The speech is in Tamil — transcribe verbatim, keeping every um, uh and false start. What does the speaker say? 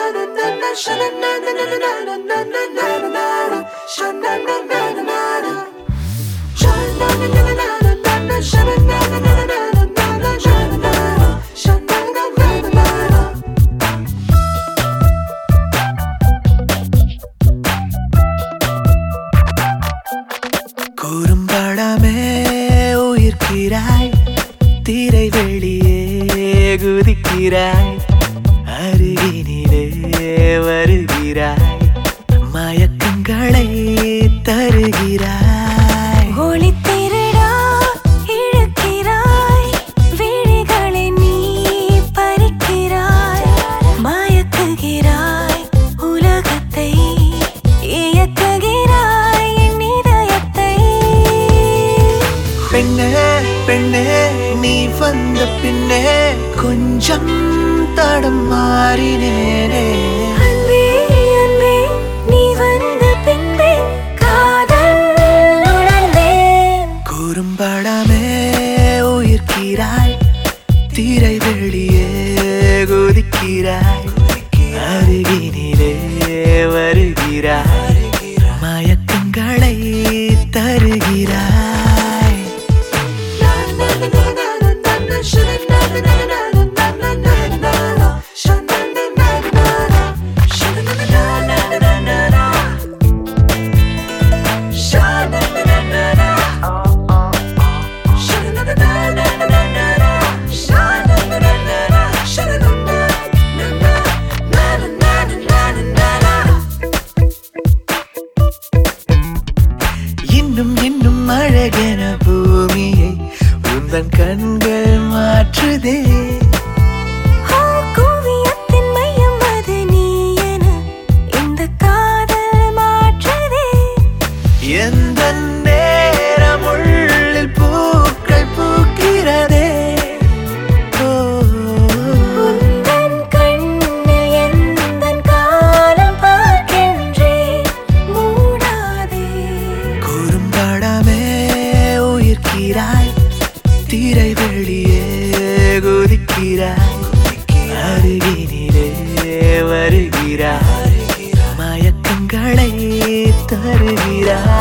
குறும்படமே உயிர்க்கிறாய், திரை வெளியே குதிக்கிறாய், அருகினிலே வருகிறாய், மயக்கங்களை தருகிறாய். ஒளி திருடா இழுக்கிறாய், விழிகளை நீ பறிக்கிறாய், மயக்குகிறாய், உலகத்தை இயக்குகிறாய், என் இதயத்தை. பெண்ணே பெண்ணே நீ வந்த பின்னே கொஞ்சம் தடம் மாறினேனே. அன்பே அன்பே நீ வந்த பின்பே காதல் உணர்ந்தேன். குறும்படமே உயிர்க்கிறாய், திரை வெளியே குதிக்கிறாய், அருகினிலே வருகிறாய், மயக்கங்களை தருகிறாய். இன்னும் இன்னும் அழகென பூமியை உந்தன் கண்கள் மாற்றுதே. குவியத்தின் மையம் அது நீ என இந்த காதல் மாற்றுதே. எந்த நேரம் உள்ளில் பூக்கள் பூக்கிறதே. உந்தன் கண்ணில் எந்தன் காலம் பார்க்கின்றேன், மூடாதே. குறும்படமே உயிர்க்கிறாய், திரை வெளியே குதிக்கிறாய், அருகினிலே வருகிறாய், மயக்கங்களை தருகிறாய்.